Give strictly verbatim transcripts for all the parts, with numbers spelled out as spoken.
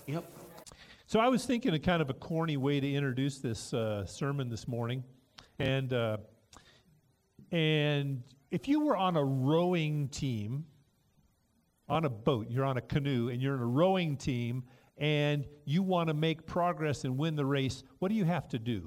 Yep. So I was thinking of kind of a corny way to introduce this uh, sermon this morning, and uh, and if you were on a rowing team, on a boat, you're on a canoe, and you're in a rowing team, and you want to make progress and win the race, what do you have to do?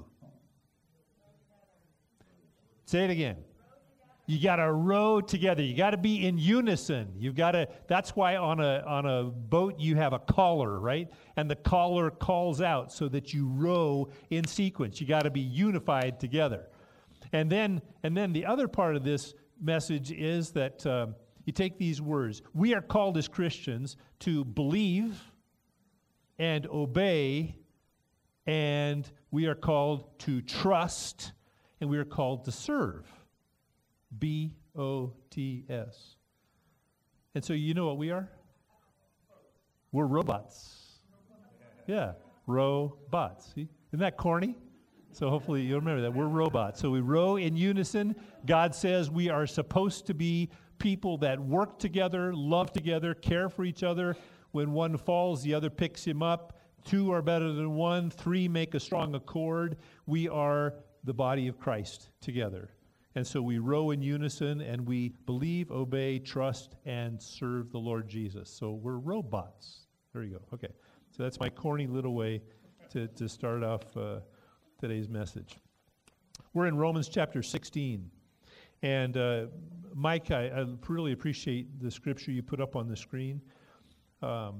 Say it again. You got to row together. You got to be in unison. You've got to. That's why on a on a boat you have a caller, right? And the caller calls out so that you row in sequence. You got to be unified together. And then and then the other part of this message is that uh, you take these words. We are called as Christians to believe and obey, and we are called to trust, and we are called to serve. B O T S. And so you know what we are? We're robots. Yeah, robots. See? Isn't that corny? So hopefully you'll remember that. We're robots. So we row in unison. God says we are supposed to be people that work together, love together, care for each other. When one falls, the other picks him up. Two are better than one. Three make a strong accord. We are the body of Christ together. And so we row in unison, and we believe, obey, trust, and serve the Lord Jesus. So we're robots. There you go. Okay. So that's my corny little way to, to start off uh, today's message. We're in Romans chapter sixteen. And uh, Mike, I, I really appreciate the scripture you put up on the screen. Um,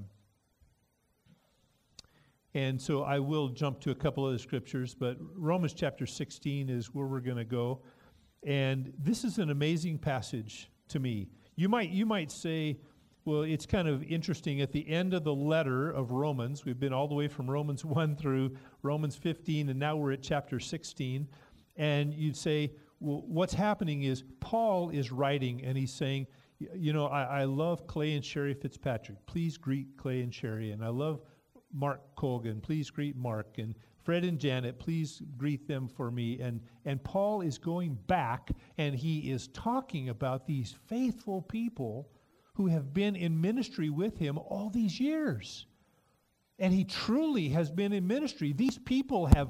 and so I will jump to a couple of the scriptures, but Romans chapter sixteen is where we're going to go. And this is an amazing passage to me. You might you might say, well, it's kind of interesting. At the end of the letter of Romans, we've been all the way from Romans one through Romans fifteen, and now we're at chapter sixteen. And you'd say, well, what's happening is Paul is writing, and he's saying, you know, I, I love Clay and Sherry Fitzpatrick. Please greet Clay and Sherry. And I love Mark Colgan. Please greet Mark. And Fred and Janet, please greet them for me. And and Paul is going back, and he is talking about these faithful people who have been in ministry with him all these years. And he truly has been in ministry. These people have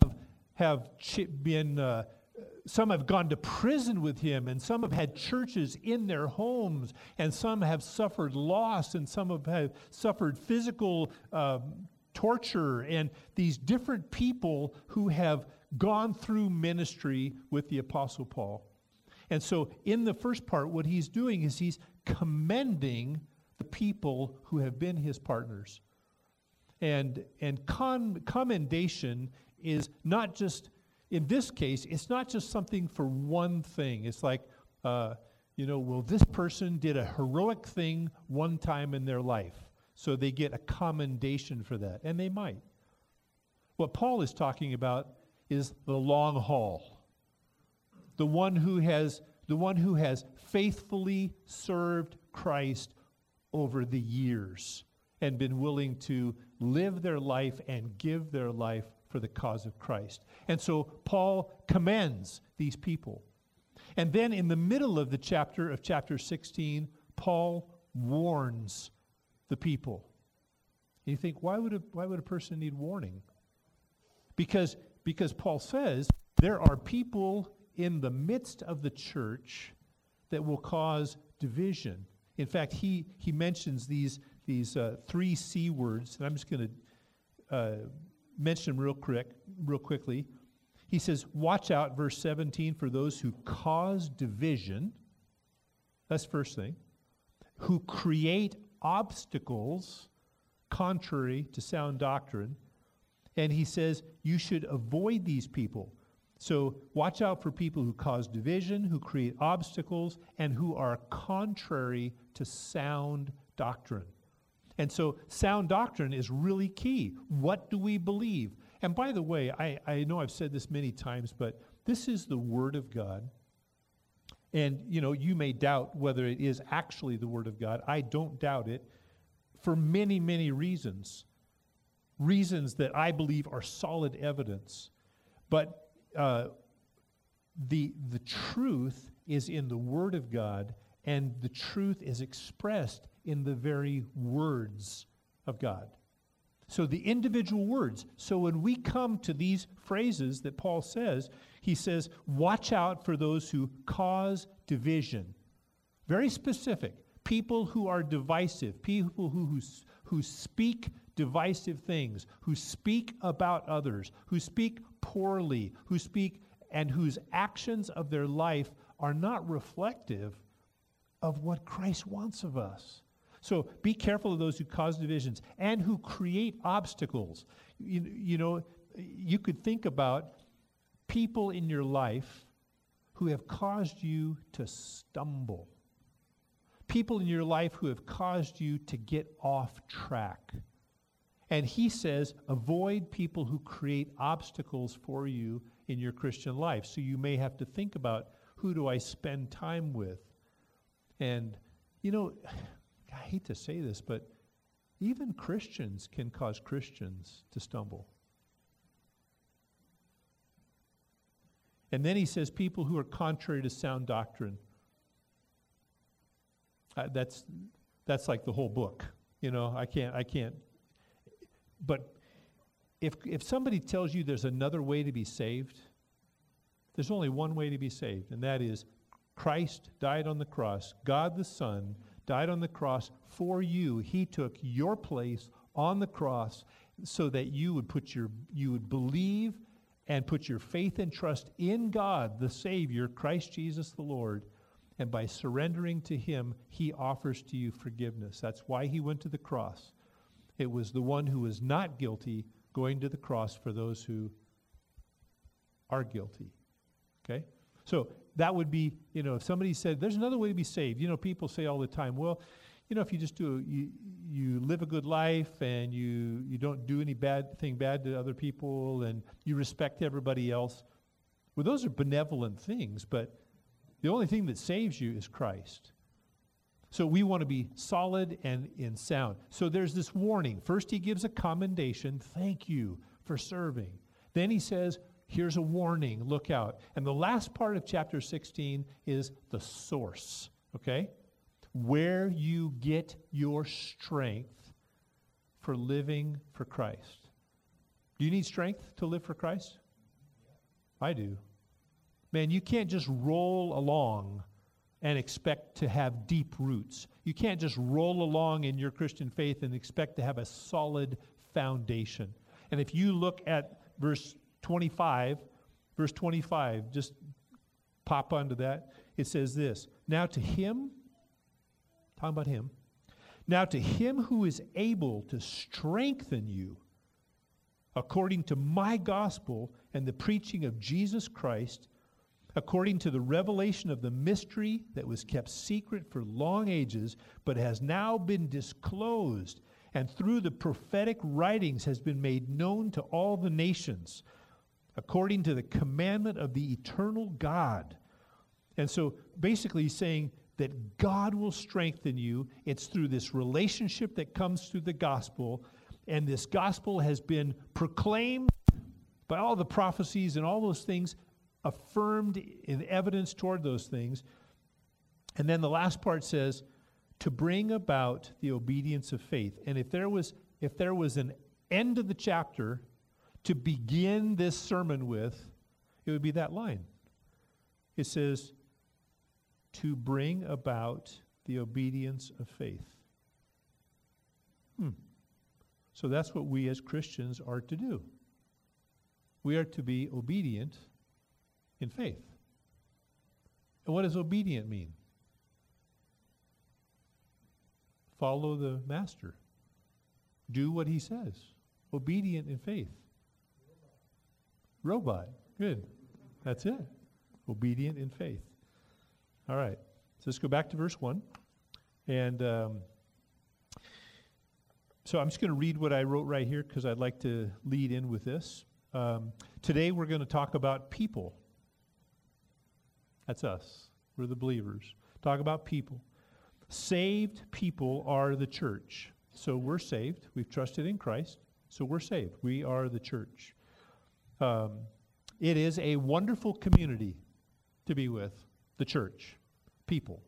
have been, uh, some have gone to prison with him, and some have had churches in their homes, and some have suffered loss, and some have, have suffered physical uh, torture, and these different people who have gone through ministry with the Apostle Paul. And so in the first part, what he's doing is he's commending the people who have been his partners. And and con- commendation is not just, in this case, it's not just something for one thing. It's like, uh, you know, well, this person did a heroic thing one time in their life, so they get a commendation for that, and they might. What Paul is talking about is the long haul. The one who has the one who has faithfully served Christ over the years and been willing to live their life and give their life for the cause of Christ. And so Paul commends these people. And then in the middle of the chapter of chapter sixteen, Paul warns the people. And you think, why would a, why would a person need warning? Because, because Paul says there are people in the midst of the church that will cause division. In fact, he, he mentions these, these uh, three C words, and I'm just going to uh, mention them real quick, real quickly. He says, watch out, verse seventeen, for those who cause division. That's the first thing. Who create obstacles contrary to sound doctrine. And he says you should avoid these people. So watch out for people who cause division, who create obstacles, and who are contrary to sound doctrine. And so sound doctrine is really key. What do we believe? And by the way, I, I know I've said this many times, but this is the Word of God. And, you know, you may doubt whether it is actually the Word of God. I don't doubt it for many, many reasons. Reasons that I believe are solid evidence. But uh, the the truth is in the Word of God, and the truth is expressed in the very words of God. So the individual words. So when we come to these phrases that Paul says, he says, watch out for those who cause division. Very specific. People who are divisive, people who, who, who speak divisive things, who speak about others, who speak poorly, who speak and whose actions of their life are not reflective of what Christ wants of us. So be careful of those who cause divisions and who create obstacles. You, you know, you could think about people in your life who have caused you to stumble. People in your life who have caused you to get off track. And he says, avoid people who create obstacles for you in your Christian life. So you may have to think about, who do I spend time with? And, you know, I hate to say this, but even Christians can cause Christians to stumble. And then he says, people who are contrary to sound doctrine. Uh, that's that's like the whole book. You know, I can't, I can't. But if if somebody tells you there's another way to be saved, there's only one way to be saved, and that is Christ died on the cross. God the Son died on the cross for you. He took your place on the cross so that you would put your you would believe and put your faith and trust in God, the Savior, Christ Jesus the Lord. And by surrendering to him, he offers to you forgiveness. That's why he went to the cross. It was the one who was not guilty going to the cross for those who are guilty. Okay? So that would be, you know, if somebody said, there's another way to be saved. You know, people say all the time, well, you know, if you just do, you you live a good life and you, you don't do any bad thing bad to other people and you respect everybody else. Well, those are benevolent things, but the only thing that saves you is Christ. So we want to be solid and in sound. So there's this warning. First, he gives a commendation. Thank you for serving. Then he says, here's a warning. Look out. And the last part of chapter sixteen is the source. Okay? Where you get your strength for living for Christ. Do you need strength to live for Christ? I do. Man, you can't just roll along and expect to have deep roots. You can't just roll along in your Christian faith and expect to have a solid foundation. And if you look at verse twenty-five, verse twenty-five, just pop onto that. It says this, now to him, talking about him, now to him who is able to strengthen you according to my gospel and the preaching of Jesus Christ, according to the revelation of the mystery that was kept secret for long ages, but has now been disclosed, and through the prophetic writings has been made known to all the nations, according to the commandment of the eternal God. And so basically he's saying that God will strengthen you. It's through this relationship that comes through the gospel, and this gospel has been proclaimed by all the prophecies and all those things, affirmed in evidence toward those things. And then the last part says, to bring about the obedience of faith. And if there was if there was an end of the chapter to begin this sermon with, it would be that line. It says, to bring about the obedience of faith. Hmm. So that's what we as Christians are to do. We are to be obedient in faith. And what does obedient mean? Follow the master. Do what he says. Obedient in faith. Robot. Good. That's it. Obedient in faith. All right. So let's go back to verse one. And um, so I'm just going to read what I wrote right here because I'd like to lead in with this. Um, today we're going to talk about people. That's us. We're the believers. Talk about people. Saved people are the church. So we're saved. We've trusted in Christ. So we're saved. We are the church. Um, it is a wonderful community to be with, the church, people.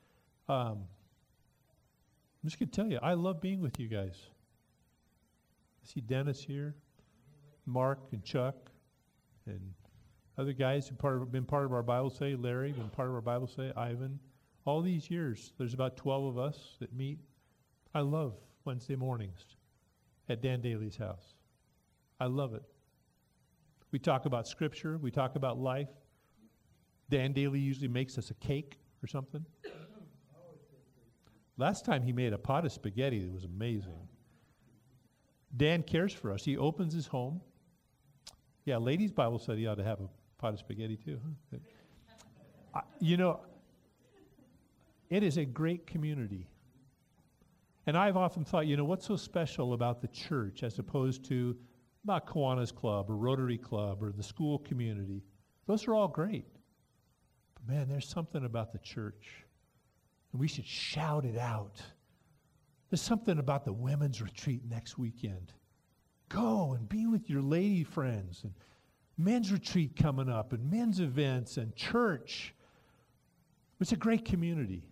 Um, I'm just going to tell you, I love being with you guys. see Dennis here, Mark and Chuck, and other guys who've part of, been part of our Bible study, Larry, been part of our Bible study, Ivan. All these years, there's about twelve of us that meet. I love Wednesday mornings at Dan Daly's house. I love it. We talk about Scripture. We talk about life. Dan Daly usually makes us a cake or something. Last time he made a pot of spaghetti that was amazing. Dan cares for us. He opens his home. Yeah, ladies' Bible study ought to have a pot of spaghetti too. Huh? I, you know, it is a great community. And I've often thought, you know, what's so special about the church as opposed to about Kiwanis Club or Rotary Club or the school community? Those are all great. But man, there's something about the church. And we should shout it out. There's something about the women's retreat next weekend. Go and be with your lady friends, and men's retreat coming up, and men's events, and church. It's a great community.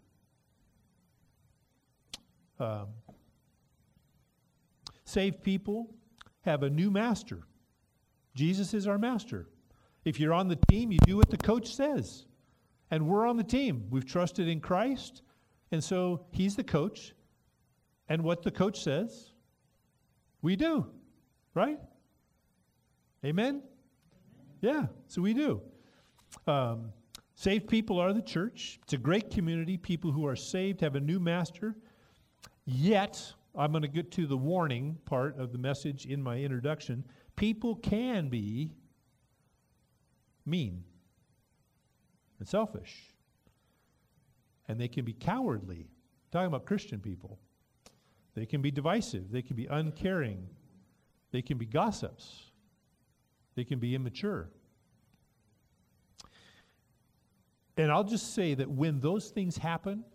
Um, saved people have a new master. Jesus is our master. If you're on the team, you do what the coach says. And we're on the team. We've trusted in Christ, and so he's the coach. And what the coach says, we do. Right? Amen? Yeah, so we do. Um, saved people are the church. It's a great community. People who are saved have a new master. Yet, I'm going to get to the warning part of the message in my introduction. People can be mean and selfish. And they can be cowardly. I'm talking about Christian people. They can be divisive. They can be uncaring. They can be gossips. They can be immature. And I'll just say that when those things happen,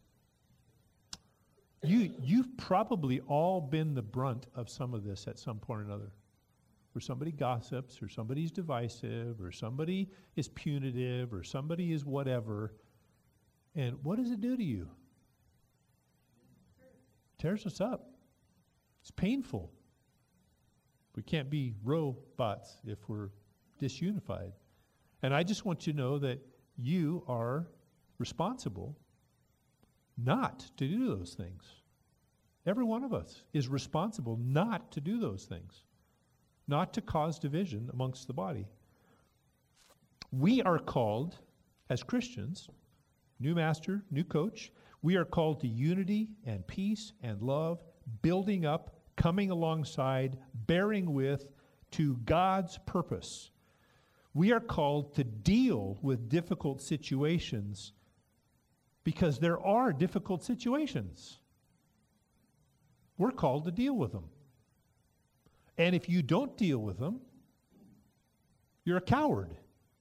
you, you've probably all been the brunt of some of this at some point or another. Where somebody gossips, or somebody's divisive, or somebody is punitive, or somebody is whatever. And what does it do to you? It tears us up. It's painful. We can't be robots if we're disunified. And I just want you to know that you are responsible not to do those things. Every one of us is responsible not to do those things, not to cause division amongst the body. We are called, as Christians, new master, new coach, we are called to unity and peace and love, building up, coming alongside, bearing with, to God's purpose. We are called to deal with difficult situations because there are difficult situations. We're called to deal with them. And if you don't deal with them, you're a coward.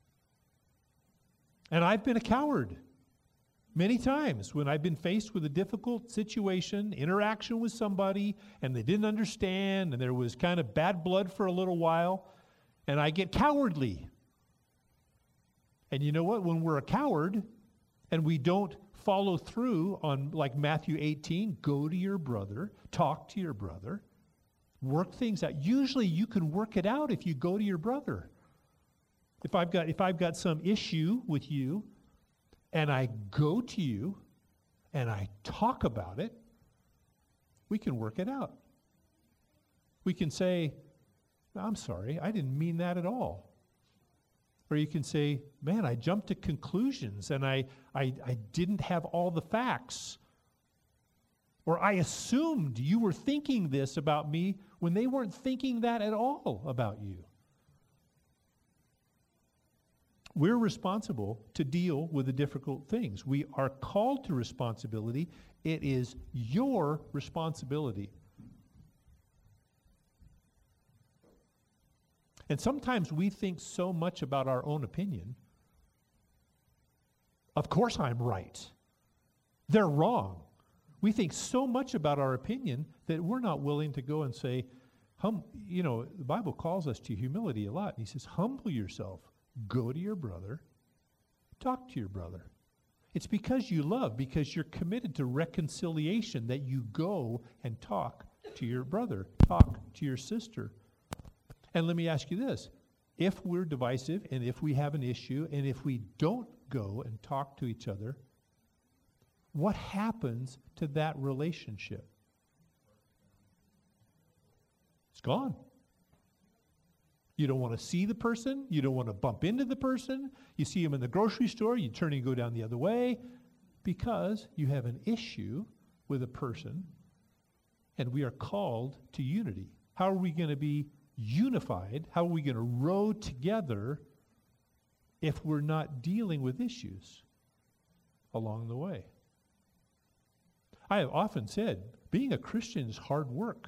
And I've been a coward many times when I've been faced with a difficult situation, interaction with somebody, and they didn't understand, and there was kind of bad blood for a little while, and I get cowardly. And you know what? When we're a coward and we don't follow through on, like Matthew eighteen, go to your brother, talk to your brother, work things out. Usually you can work it out if you go to your brother. If I've got, if I've got some issue with you, and I go to you, and I talk about it, we can work it out. We can say, I'm sorry, I didn't mean that at all. Or you can say, man, I jumped to conclusions, and I, I, I didn't have all the facts. Or I assumed you were thinking this about me when they weren't thinking that at all about you. We're responsible to deal with the difficult things. We are called to responsibility. It is your responsibility. And sometimes we think so much about our own opinion. Of course I'm right. They're wrong. We think so much about our opinion that we're not willing to go and say, hum, you know, the Bible calls us to humility a lot. He says, humble yourself. Go to your brother. Talk to your brother. It's because you love, because you're committed to reconciliation that you go and talk to your brother. Talk to your sister. And let me ask you this. If we're divisive and if we have an issue and if we don't go and talk to each other, what happens to that relationship? It's gone. You don't want to see the person. You don't want to bump into the person. You see them in the grocery store. You turn and go down the other way because you have an issue with a person, and we are called to unity. How are we going to be unified? How are we going to row together if we're not dealing with issues along the way? I have often said, being a Christian is hard work.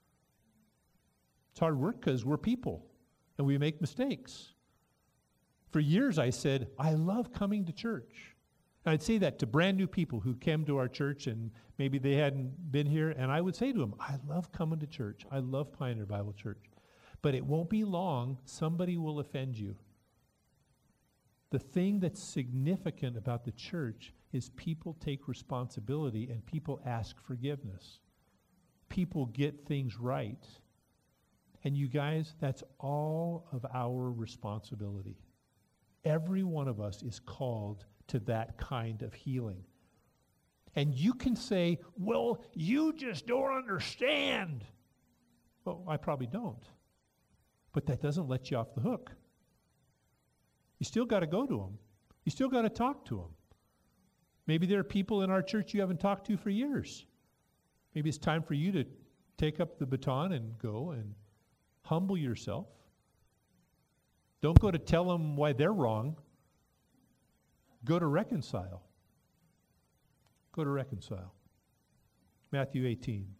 It's hard work because we're people and we make mistakes. For years I said, I love coming to church. And I'd say that to brand new people who came to our church and maybe they hadn't been here, and I would say to them, I love coming to church. I love Pioneer Bible Church. But it won't be long, somebody will offend you. The thing that's significant about the church is people take responsibility and people ask forgiveness. People get things right. And you guys, that's all of our responsibility. Every one of us is called to that kind of healing. And you can say, well, you just don't understand. Well, I probably don't. But that doesn't let you off the hook. You still got to go to them. You still got to talk to them. Maybe there are people in our church you haven't talked to for years. Maybe it's time for you to take up the baton and go and humble yourself. Don't go to tell them why they're wrong. Go to reconcile. Go to reconcile. Matthew eighteen.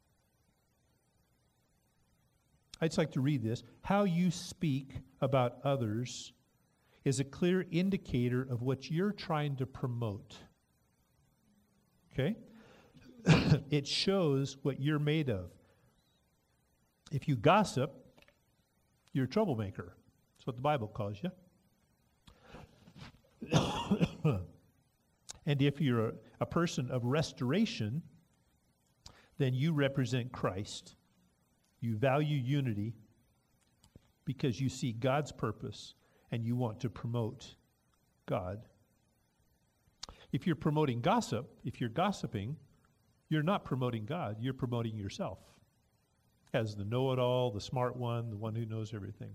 I'd just like to read this. How you speak about others is a clear indicator of what you're trying to promote. Okay? It shows what you're made of. If you gossip, you're a troublemaker. That's what the Bible calls you. And if you're a, a person of restoration, then you represent Christ. You value unity because you see God's purpose and you want to promote God. If you're promoting gossip, if you're gossiping, you're not promoting God, you're promoting yourself as the know-it-all, the smart one, the one who knows everything.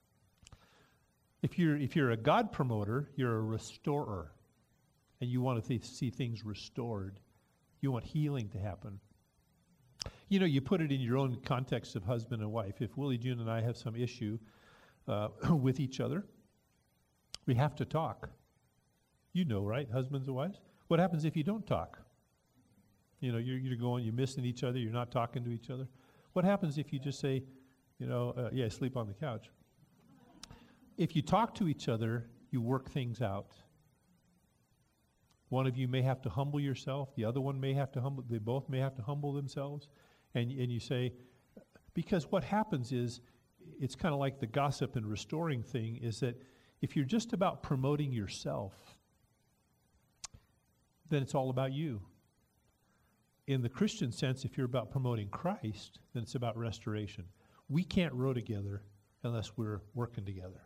If you're if you're a God promoter, you're a restorer, and you want to th- see things restored. You want healing to happen. You know, you put it in your own context of husband and wife. If Willie, June, and I have some issue uh, with each other, we have to talk. You know, right, husbands and wives? What happens if you don't talk? You know, you're, you're going, you're missing each other, you're not talking to each other. What happens if you just say, you know, uh, yeah, sleep on the couch? If you talk to each other, you work things out. One of you may have to humble yourself. The other one may have to humble, they both may have to humble themselves. And, and you say, because what happens is, it's kind of like the gossip and restoring thing, is that if you're just about promoting yourself, then it's all about you. In the Christian sense, if you're about promoting Christ, then it's about restoration. We can't row together unless we're working together.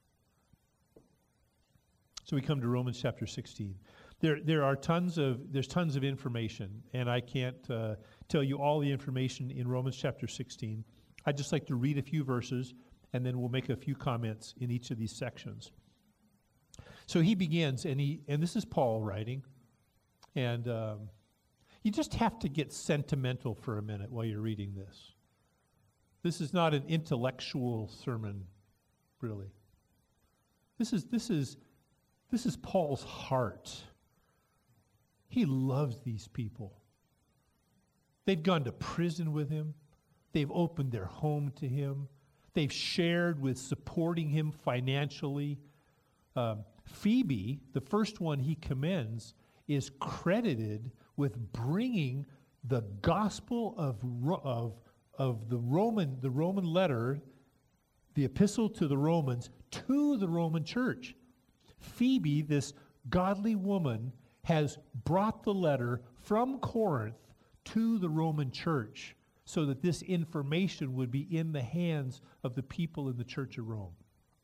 So we come to Romans chapter sixteen. There, there are tons of, there's tons of information, and I can't uh, tell you all the information in Romans chapter sixteen. I'd just like to read a few verses, and then we'll make a few comments in each of these sections. So he begins, and he, and this is Paul writing, and um, you just have to get sentimental for a minute while you're reading this. This is not an intellectual sermon, really. This is, this is, this is Paul's heart. He loves these people. They've gone to prison with him. They've opened their home to him. They've shared with supporting him financially. Um, Phoebe, the first one he commends, is credited with bringing the gospel of, of, of the Roman, the Roman letter, the epistle to the Romans, to the Roman church. Phoebe, this godly woman, has brought the letter from Corinth to the Roman church. so that this information would be in the hands of the people in the Church of Rome.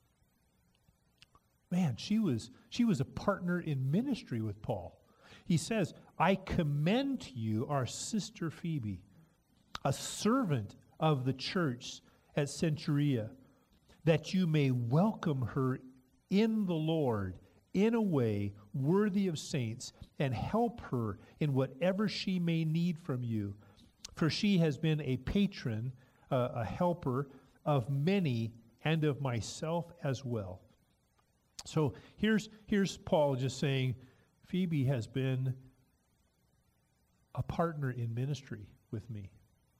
Man, she was, she was a partner in ministry with Paul. He says, I commend to you our sister Phoebe, a servant of the church at Centuria, that you may welcome her in the Lord in a way worthy of saints, and help her in whatever she may need from you. For she has been a patron, uh, a helper of many, and of myself as well. So here's, here's Paul just saying, Phoebe has been a partner in ministry with me.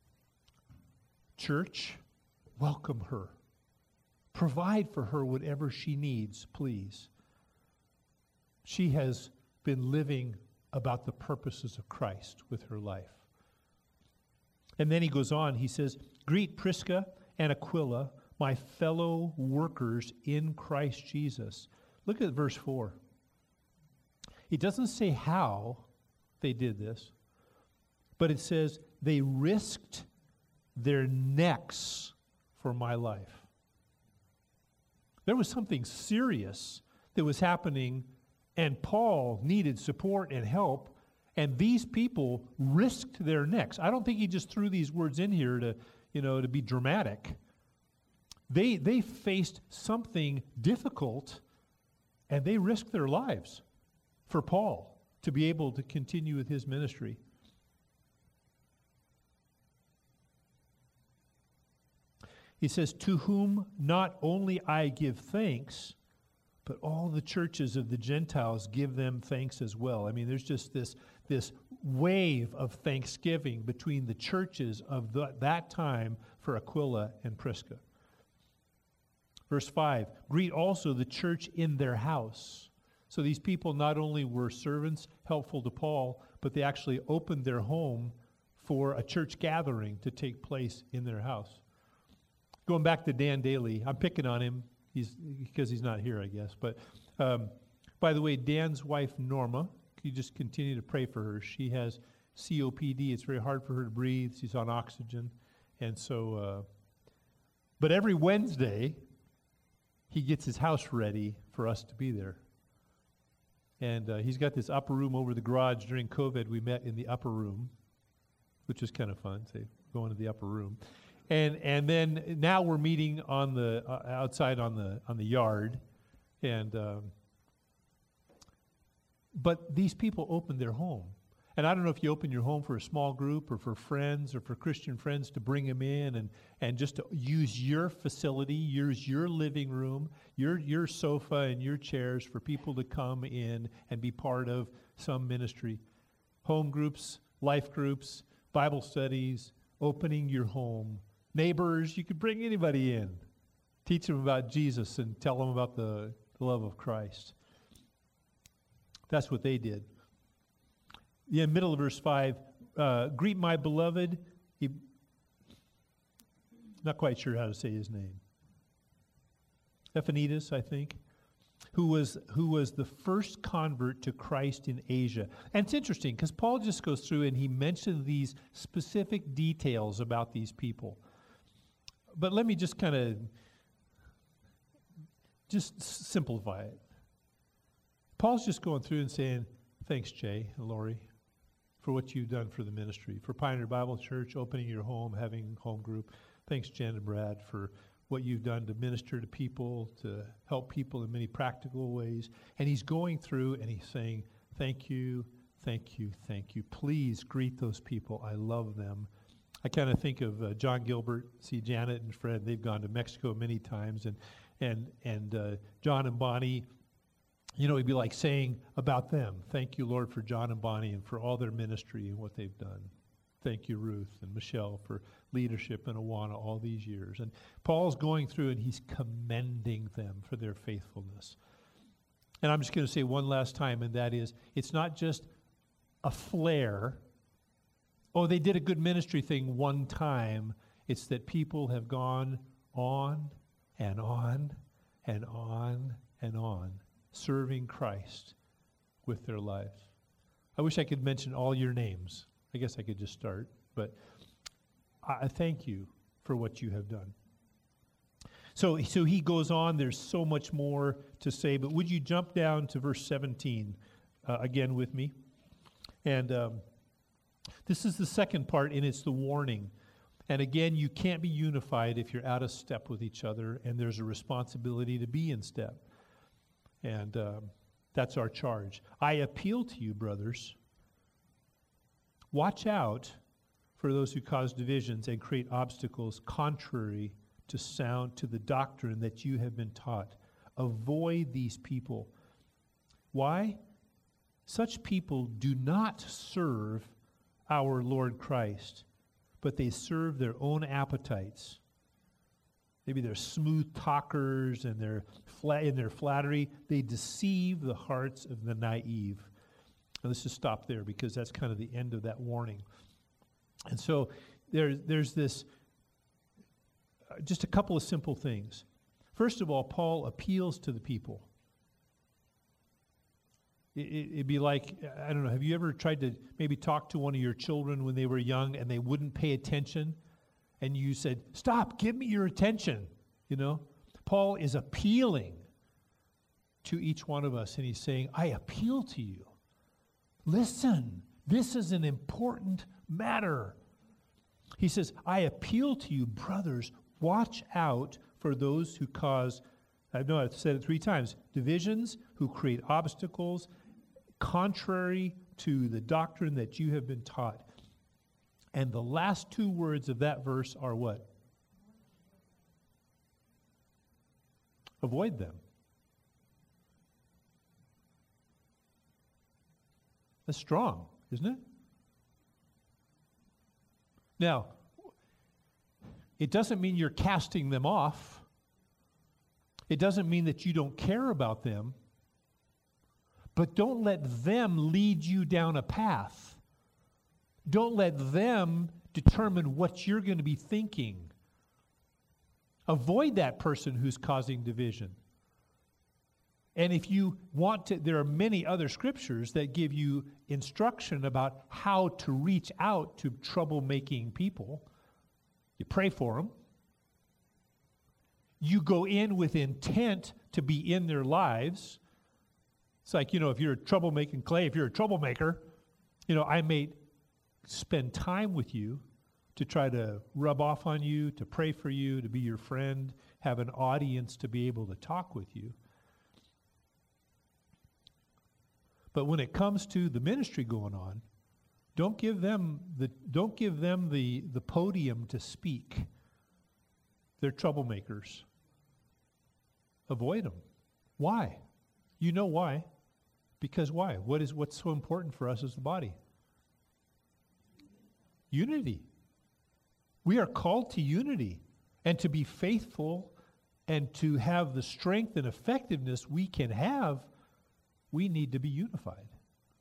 Church, welcome her. Provide for her whatever she needs, please. She has been living about the purposes of Christ with her life. And then he goes on, he says, greet Prisca and Aquila, my fellow workers in Christ Jesus. Look at verse four. It doesn't say how they did this, but it says they risked their necks for my life. There was something serious that was happening, and Paul needed support and help, and these people risked their necks. I don't think he just threw these words in here to, you know, to be dramatic. They they faced something difficult, and they risked their lives for Paul to be able to continue with his ministry. He says, to whom not only I give thanks, but all the churches of the Gentiles give them thanks as well. I mean, there's just this, this wave of thanksgiving between the churches of the, that time for Aquila and Prisca. Verse five, greet also the church in their house. So these people not only were servants, helpful to Paul, but they actually opened their home for a church gathering to take place in their house. Going back to Dan Daly, I'm picking on him he's, because he's not here, I guess. But um, by the way, Dan's wife, Norma, you just continue to pray for her. She has C O P D. It's very hard for her to breathe. She's on oxygen. And so, uh, but every Wednesday, he gets his house ready for us to be there. And uh, he's got this upper room over the garage. During COVID, we met in the upper room, which is kind of fun, say, going to the upper room. And and then now we're meeting on the uh, outside on the on the yard, and um, but these people opened their home, and I don't know if you open your home for a small group or for friends or for Christian friends to bring them in and and just to use your facility, use your living room, your your sofa and your chairs for people to come in and be part of some ministry, home groups, life groups, Bible studies, opening your home. Neighbors, you could bring anybody in. Teach them about Jesus and tell them about the, the love of Christ. That's what they did. In the middle of verse five, uh, greet my beloved. He, not quite sure how to say his name. Epaphras, I think, who was who was the first convert to Christ in Asia. And it's interesting because Paul just goes through and he mentions these specific details about these people. But let me just kind of just simplify it. Paul's just going through and saying, thanks, Jay and Lori, for what you've done for the ministry, for Pioneer Bible Church, opening your home, having home group. Thanks, Jen and Brad, for what you've done to minister to people, to help people in many practical ways. And he's going through and he's saying, thank you, thank you, thank you. Please greet those people. I love them. I kind of think of uh, John Gilbert, see Janet and Fred, they've gone to Mexico many times, and and and uh, John and Bonnie, you know, it'd be like saying about them, thank you, Lord, for John and Bonnie and for all their ministry and what they've done. Thank you, Ruth and Michelle, for leadership in Awana all these years. And Paul's going through and he's commending them for their faithfulness. And I'm just going to say one last time, and that is, it's not just a flair. Oh, they did a good ministry thing one time. It's that people have gone on and on and on and on, serving Christ with their lives. I wish I could mention all your names. I guess I could just start, but I, I thank you for what you have done. So, so he goes on. There's so much more to say, but would you jump down to verse seventeen uh, again with me? And um, this is the second part, and it's the warning. And again, you can't be unified if you're out of step with each other, and there's a responsibility to be in step. And um, that's our charge. I appeal to you, brothers, watch out for those who cause divisions and create obstacles contrary to sound, to the doctrine that you have been taught. Avoid these people. Why? Such people do not serve our Lord Christ, but they serve their own appetites. Maybe they're smooth talkers and they're flat in their flattery. They deceive the hearts of the naive. And let's just stop there because that's kind of the end of that warning. And so there, there's this, uh, just a couple of simple things. First of all, Paul appeals to the people. It, it, it'd be like, I don't know, have you ever tried to maybe talk to one of your children when they were young and they wouldn't pay attention? And you said, stop, give me your attention, you know? Paul is appealing to each one of us, and he's saying, I appeal to you. Listen, this is an important matter. He says, I appeal to you, brothers, watch out for those who cause, I know I've said it three times, divisions, who create obstacles, contrary to the doctrine that you have been taught. And the last two words of that verse are what? Avoid them. That's strong, isn't it? Now, it doesn't mean you're casting them off. It doesn't mean that you don't care about them. But don't let them lead you down a path. Don't let them determine what you're going to be thinking. Avoid that person who's causing division. And if you want to, there are many other scriptures that give you instruction about how to reach out to troublemaking people. You pray for them. You go in with intent to be in their lives. It's like, you know, if you're a troublemaking clay, if you're a troublemaker, you know, I may spend time with you to try to rub off on you, to pray for you, to be your friend, have an audience to be able to talk with you. But when it comes to the ministry going on, don't give them the don't give them the, the podium to speak. They're troublemakers. Avoid them. Why? You know why. Because why? What is what's so important for us as the body? Unity. We are called to unity and to be faithful and to have the strength and effectiveness we can have. We need to be unified.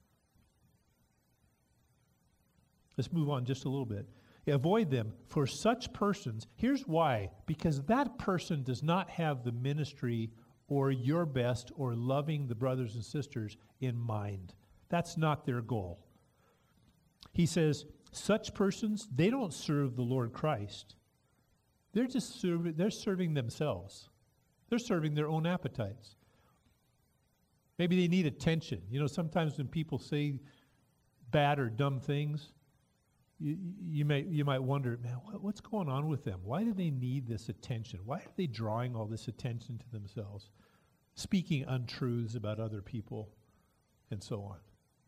Let's move on just a little bit. Avoid them. For such persons, here's why. Because that person does not have the ministry or your best or loving the brothers and sisters in mind. That's not their goal. He says, such persons, they don't serve the Lord Christ. They're just serving, they're serving themselves. They're serving their own appetites. Maybe they need attention. You know, sometimes when people say bad or dumb things, you, you, may, you might wonder, man, what, what's going on with them? Why do they need this attention? Why are they drawing all this attention to themselves? Speaking untruths about other people, and so on.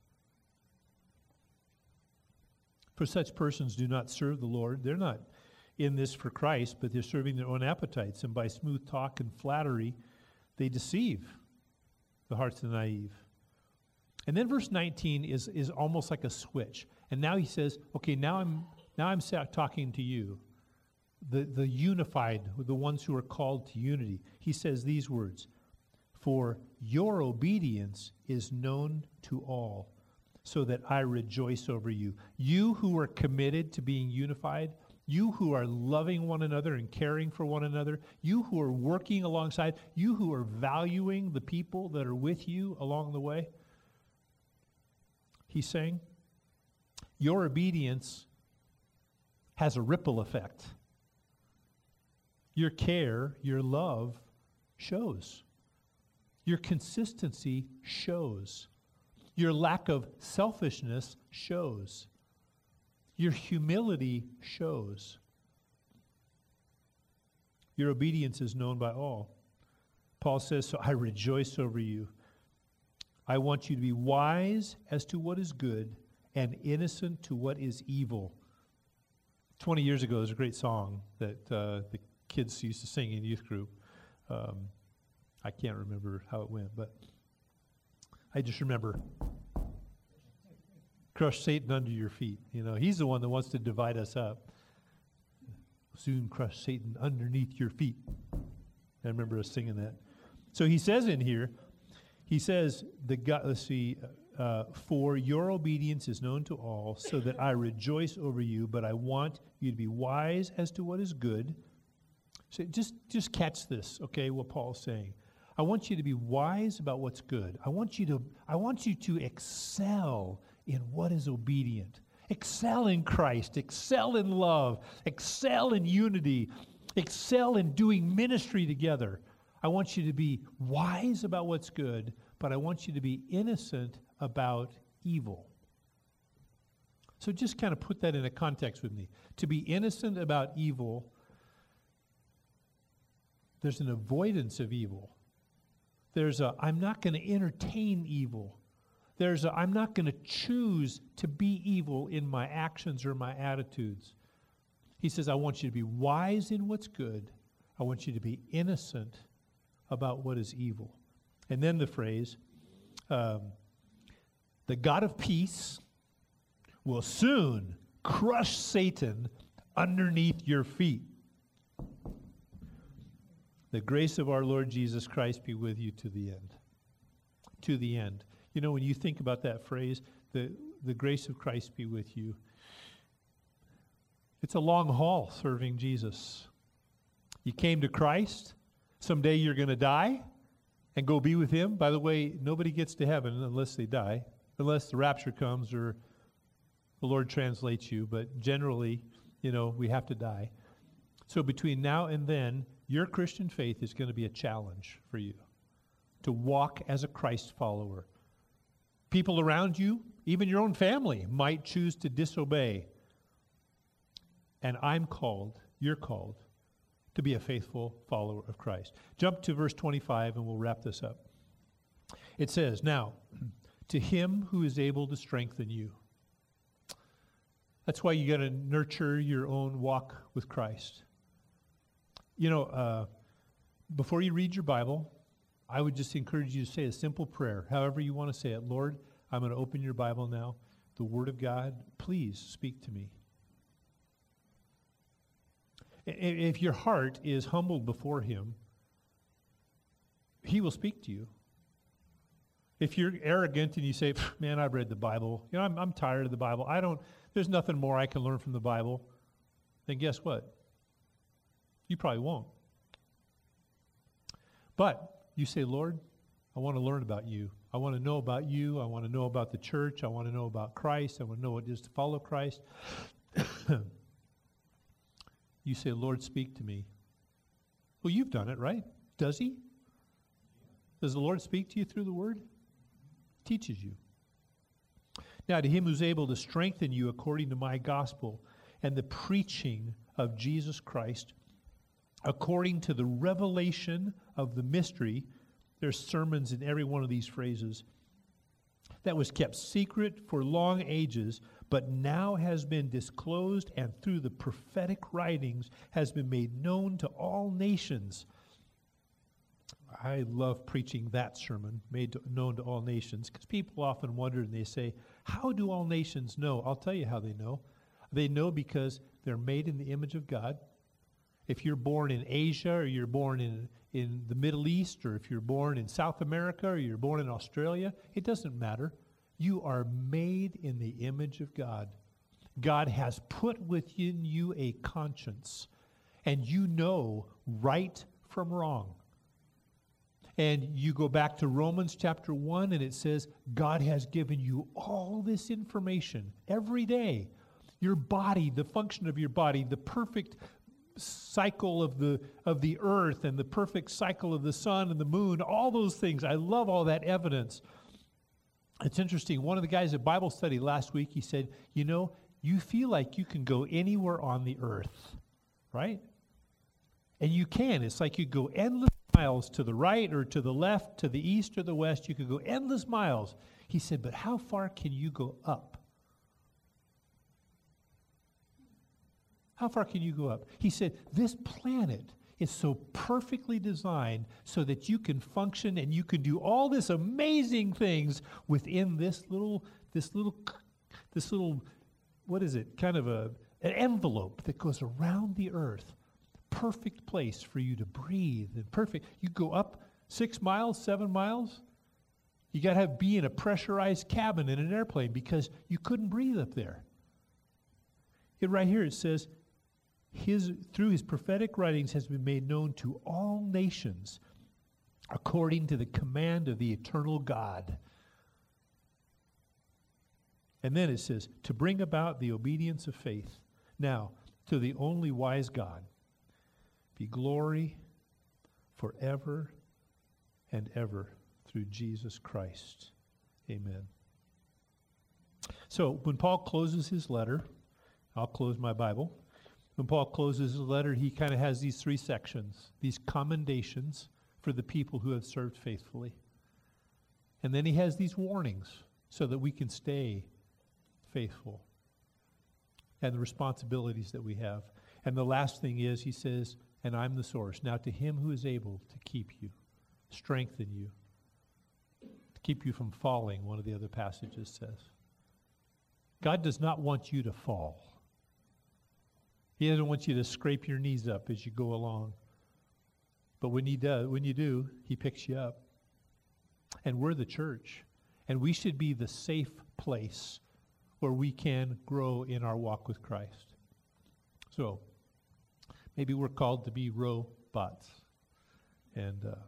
For such persons do not serve the Lord. They're not in this for Christ, but they're serving their own appetites. And by smooth talk and flattery, they deceive the hearts of the naive. And then verse nineteen is, is almost like a switch. And now he says, okay, now I'm now I'm talking to you, the, the unified, the ones who are called to unity. He says these words, for your obedience is known to all, so that I rejoice over you. You who are committed to being unified, you who are loving one another and caring for one another, you who are working alongside, you who are valuing the people that are with you along the way. He's saying, your obedience has a ripple effect. Your care, your love shows. Your consistency shows. Your lack of selfishness shows. Your humility shows. Your obedience is known by all. Paul says, so I rejoice over you. I want you to be wise as to what is good and innocent to what is evil. Twenty years ago, there's a great song that uh, the kids used to sing in youth group. Um, I can't remember how it went, but I just remember, crush Satan under your feet. You know, he's the one that wants to divide us up. Soon crush Satan underneath your feet. I remember us singing that. So he says in here, he says, the God, let's see, uh, for your obedience is known to all, so that I rejoice over you, but I want you to be wise as to what is good. So just, just catch this, okay, what Paul's saying. I want you to be wise about what's good. I want you to, I want you to excel in what is obedient. Excel in Christ. Excel in love. Excel in unity. Excel in doing ministry together. I want you to be wise about what's good, but I want you to be innocent about evil. So just kind of put that in a context with me. To be innocent about evil, there's an avoidance of evil. There's a, I'm not going to entertain evil. There's a, I'm not going to choose to be evil in my actions or my attitudes. He says, I want you to be wise in what's good. I want you to be innocent about what is evil. And then the phrase, um, the God of peace will soon crush Satan underneath your feet. The grace of our Lord Jesus Christ be with you to the end. To the end. You know, when you think about that phrase, the, the grace of Christ be with you, it's a long haul serving Jesus. You came to Christ. Someday you're going to die and go be with him. By the way, nobody gets to heaven unless they die, unless the rapture comes or the Lord translates you. But generally, you know, we have to die. So between now and then, your Christian faith is going to be a challenge for you to walk as a Christ follower. People around you, even your own family, might choose to disobey. And I'm called, you're called, to be a faithful follower of Christ. Jump to verse twenty-five and we'll wrap this up. It says, now, to him who is able to strengthen you. That's why you got to nurture your own walk with Christ. You know, uh, before you read your Bible, I would just encourage you to say a simple prayer, however you want to say it. Lord, I'm going to open your Bible now. The Word of God, please speak to me. If your heart is humbled before him, he will speak to you. If you're arrogant and you say, man, I've read the Bible, you know, I'm, I'm tired of the Bible, I don't, there's nothing more I can learn from the Bible, then guess what? You probably won't. But you say, Lord, I want to learn about you. I want to know about you. I want to know about the church. I want to know about Christ. I want to know what it is to follow Christ. You say, Lord, speak to me. Well, you've done it, right? Does he? Does the Lord speak to you through the Word? Teaches you. Now, to him who's able to strengthen you according to my gospel and the preaching of Jesus Christ, according to the revelation of the mystery, there's sermons in every one of these phrases, that was kept secret for long ages, but now has been disclosed and through the prophetic writings has been made known to all nations. I love preaching that sermon, made to, known to all nations, because people often wonder and they say, how do all nations know? I'll tell you how they know. They know because they're made in the image of God. If you're born in Asia or you're born in, in the Middle East, or if you're born in South America or you're born in Australia, it doesn't matter. You are made in the image of God. God has put within you a conscience, and you know right from wrong. And you go back to Romans chapter one, and it says, God has given you all this information every day. Your body, the function of your body, the perfect cycle of the of the earth and the perfect cycle of the sun and the moon, all those things. I love all that evidence. It's interesting. One of the guys at Bible study last week, he said, you know, you feel like you can go anywhere on the earth, right? And you can. It's like you go endless miles to the right or to the left, to the east or the west. You could go endless miles. He said, but how far can you go up? How far can you go up? He said, this planet is so perfectly designed so that you can function and you can do all this amazing things within this little, this little, this little, what is it? Kind of a, an envelope that goes around the earth. Perfect place for you to breathe and perfect. You go up six miles, seven miles. You got to have be in a pressurized cabin in an airplane because you couldn't breathe up there. It, right here it says, His, through his prophetic writings has been made known to all nations according to the command of the eternal God. And then it says, to bring about the obedience of faith. Now, to the only wise God, be glory forever and ever through Jesus Christ. Amen. So, when Paul closes his letter, I'll close my Bible. When Paul closes his letter, he kind of has these three sections, these commendations for the people who have served faithfully. And then he has these warnings so that we can stay faithful and the responsibilities that we have. And the last thing is, he says, and I'm the source. Now to him who is able to keep you, strengthen you, to keep you from falling, one of the other passages says. God does not want you to fall. He doesn't want you to scrape your knees up as you go along. But when he does, when you do, he picks you up. And we're the church. And we should be the safe place where we can grow in our walk with Christ. So, maybe we're called to be robots. And uh,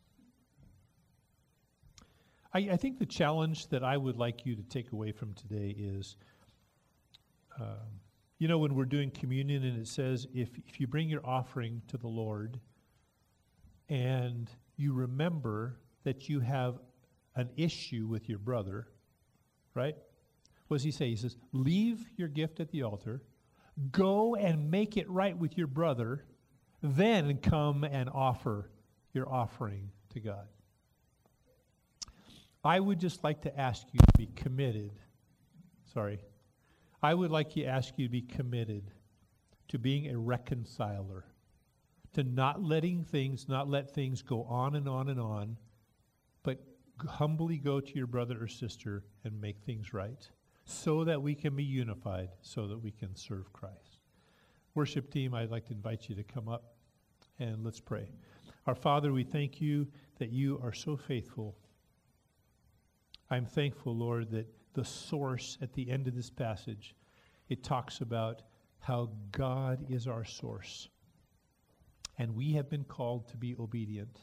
I, I think the challenge that I would like you to take away from today is, um, you know, when we're doing communion and it says, if, if you bring your offering to the Lord and you remember that you have an issue with your brother, right? What does he say? He says, leave your gift at the altar, go and make it right with your brother, then come and offer your offering to God. I would just like to ask you to be committed. Sorry. I would like to ask you to be committed to being a reconciler, to not letting things, not let things go on and on and on, but humbly go to your brother or sister and make things right so that we can be unified, so that we can serve Christ. Worship team, I'd like to invite you to come up and let's pray. Our Father, we thank you that you are so faithful. I'm thankful, Lord, that the source at the end of this passage, it talks about how God is our source. And we have been called to be obedient.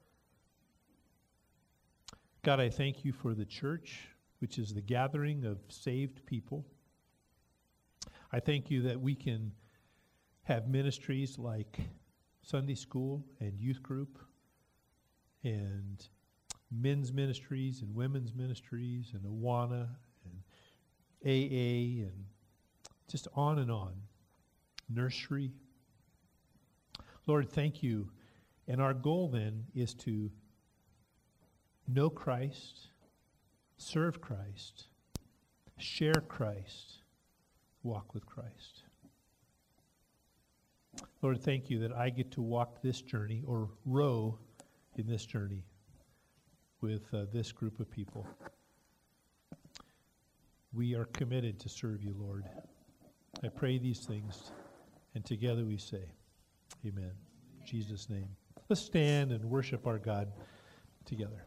God, I thank you for the church, which is the gathering of saved people. I thank you that we can have ministries like Sunday school and youth group and men's ministries and women's ministries and Awana and A A and just on and on. Nursery. Lord, thank you. And our goal then is to know Christ, serve Christ, share Christ, walk with Christ. Lord, thank you that I get to walk this journey or row in this journey with uh, this group of people. We are committed to serve you, Lord. I pray these things, and together we say, amen. In Jesus' name. Let's stand and worship our God together.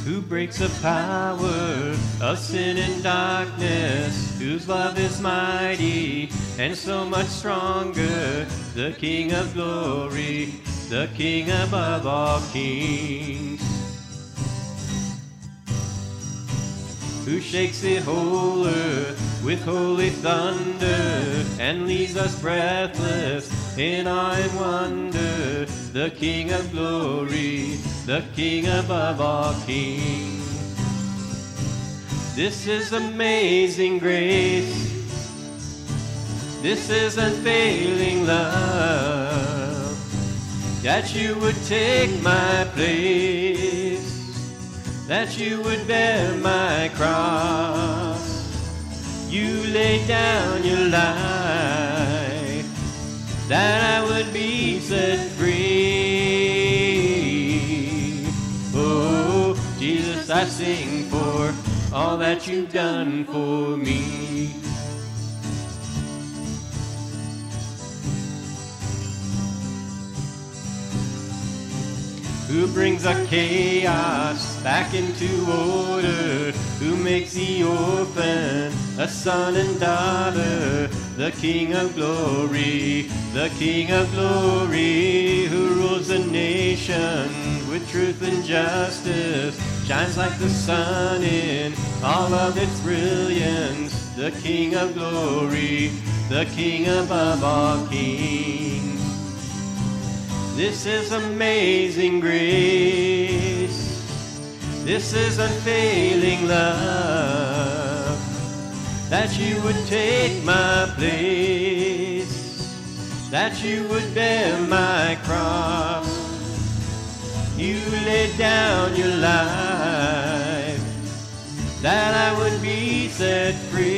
who breaks the power of sin and darkness, whose love is mighty and so much stronger, the King of glory, the King above all kings, who shakes the whole earth with holy thunder and leaves us breathless in awe and wonder, the King of glory, the King above all kings. This is amazing grace. This is unfailing love, that you would take my place, that you would bear my cross. You laid down your life, that I would be set free. Oh, Jesus, I sing for all that you've done for me. Who brings our chaos back into order, who makes the orphan a son and daughter, the King of glory, the King of glory, who rules the nation with truth and justice, shines like the sun in all of its brilliance, the King of glory, the King above all kings. This is amazing grace. This is unfailing love, that you would take my place, that you would bear my cross. You laid down your life, that I would be set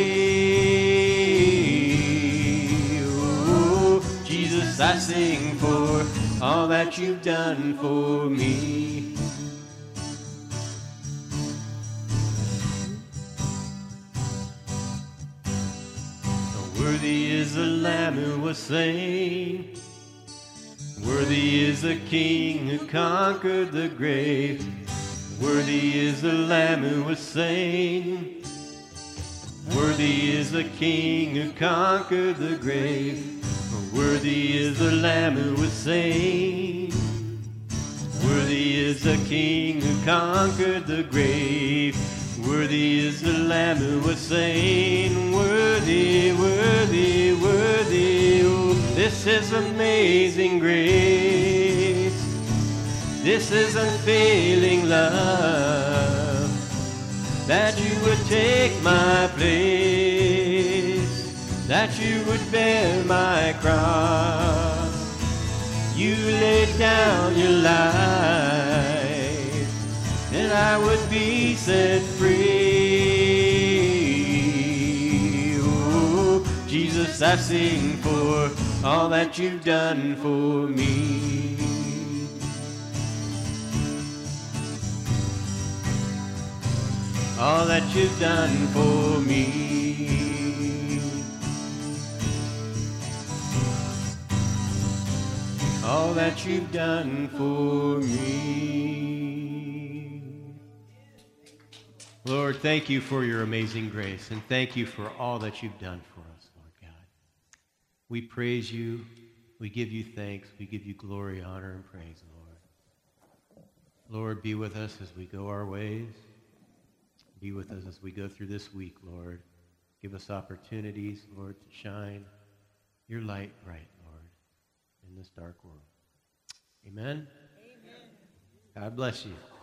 free. Oh, Jesus, I sing for all that you've done for me. Worthy is the Lamb who was slain. Worthy is the King who conquered the grave. Worthy is the Lamb who was slain. Worthy is the King who conquered the grave. Worthy is the Lamb who was slain. Worthy is the King who conquered the grave. Worthy is the Lamb who was slain. Worthy, worthy, worthy. Oh, this is amazing grace. This is unfailing love, that you would take my place, that you would bear my cross. You laid down your life, and I would be set free. Oh, Jesus, I sing for all that you've done for me. All that you've done for me. All that you've done for me. Lord, thank you for your amazing grace, and thank you for all that you've done for us, Lord God. We praise you. We give you thanks. We give you glory, honor, and praise, Lord. Lord, be with us as we go our ways. Be with us as we go through this week, Lord. Give us opportunities, Lord, to shine your light bright, Lord, in this dark world. Amen? Amen. God bless you.